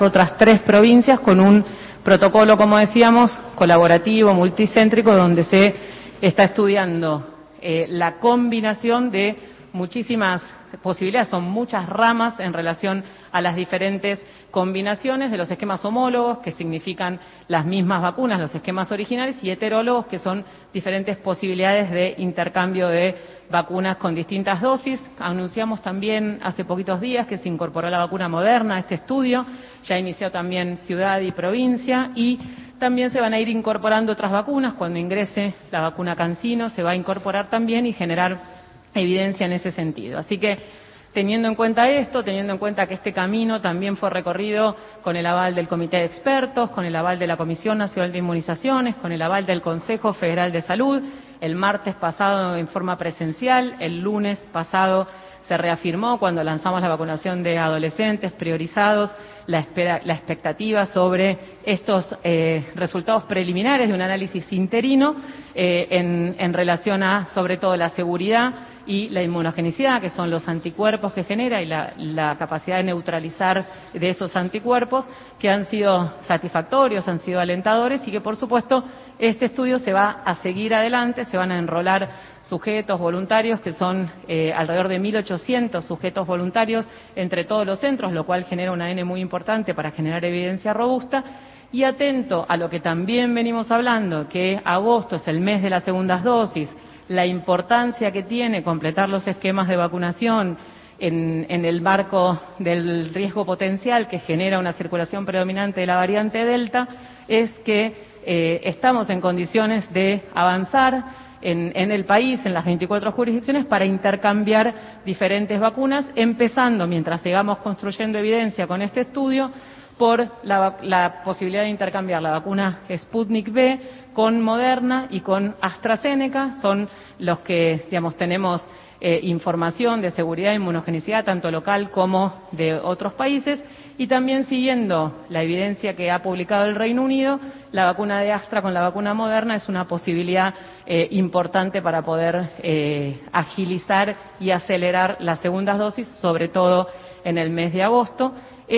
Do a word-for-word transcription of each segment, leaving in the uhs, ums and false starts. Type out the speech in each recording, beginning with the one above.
otras tres provincias con un protocolo, como decíamos, colaborativo, multicéntrico, donde se está estudiando eh, la combinación de muchísimas posibilidades, son muchas ramas en relación a las diferentes combinaciones de los esquemas homólogos, que significan las mismas vacunas, los esquemas originales, y heterólogos, que son diferentes posibilidades de intercambio de vacunas con distintas dosis. Anunciamos también hace poquitos días que se incorporó la vacuna Moderna a este estudio, ya inició también ciudad y provincia, y también se van a ir incorporando otras vacunas. Cuando ingrese la vacuna CanSino se va a incorporar también y generar evidencia en ese sentido. Así que, teniendo en cuenta esto, teniendo en cuenta que este camino también fue recorrido con el aval del Comité de Expertos, con el aval de la Comisión Nacional de Inmunizaciones, con el aval del Consejo Federal de Salud, el martes pasado en forma presencial, el lunes pasado se reafirmó cuando lanzamos la vacunación de adolescentes priorizados, la, espera, la expectativa sobre estos eh, resultados preliminares de un análisis interino eh, en, en relación a, sobre todo, la seguridad y la inmunogenicidad, que son los anticuerpos que genera, y la, la capacidad de neutralizar de esos anticuerpos, que han sido satisfactorios, han sido alentadores, y que, por supuesto, este estudio se va a seguir adelante, se van a enrolar sujetos voluntarios, que son eh, alrededor de mil ochocientos sujetos voluntarios entre todos los centros, lo cual genera una N muy importante para generar evidencia robusta. Y atento a lo que también venimos hablando, que agosto es el mes de las segundas dosis, la importancia que tiene completar los esquemas de vacunación en, en el marco del riesgo potencial que genera una circulación predominante de la variante Delta, es que eh, estamos en condiciones de avanzar en, en el país, en las veinticuatro jurisdicciones, para intercambiar diferentes vacunas, empezando, mientras sigamos construyendo evidencia con este estudio, por la, la posibilidad de intercambiar la vacuna Sputnik V con Moderna y con AstraZeneca. Son los que, digamos, tenemos eh, información de seguridad e inmunogenicidad, tanto local como de otros países. Y también, siguiendo la evidencia que ha publicado el Reino Unido, la vacuna de Astra con la vacuna Moderna es una posibilidad eh, importante para poder eh, agilizar y acelerar las segundas dosis, sobre todo en el mes de agosto.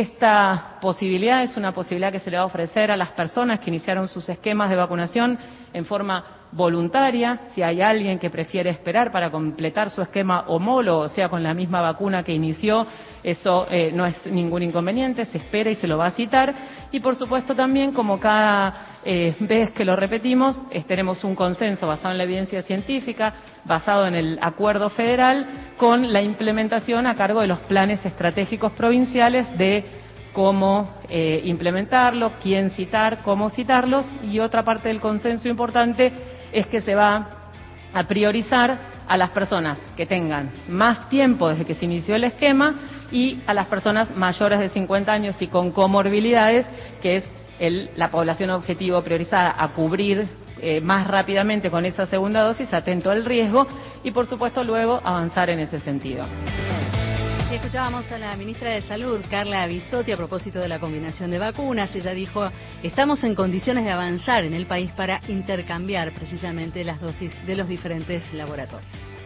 Esta posibilidad es una posibilidad que se le va a ofrecer a las personas que iniciaron sus esquemas de vacunación en forma voluntaria. Si hay alguien que prefiere esperar para completar su esquema homólogo, o sea, con la misma vacuna que inició, eso eh, no es ningún inconveniente, se espera y se lo va a citar. Y, por supuesto, también, como cada eh, vez que lo repetimos, eh, tenemos un consenso basado en la evidencia científica, basado en el acuerdo federal, con la implementación a cargo de los planes estratégicos provinciales de cómo eh, implementarlo, quién citar, cómo citarlos. Y otra parte del consenso importante es que se va a priorizar a las personas que tengan más tiempo desde que se inició el esquema y a las personas mayores de cincuenta años y con comorbilidades, que es el, la población objetivo priorizada a cubrir eh, más rápidamente con esa segunda dosis, atento al riesgo, y, por supuesto, luego avanzar en ese sentido. Y escuchábamos a la ministra de Salud, Carla Bisotti, a propósito de la combinación de vacunas. Ella dijo: estamos en condiciones de avanzar en el país para intercambiar precisamente las dosis de los diferentes laboratorios.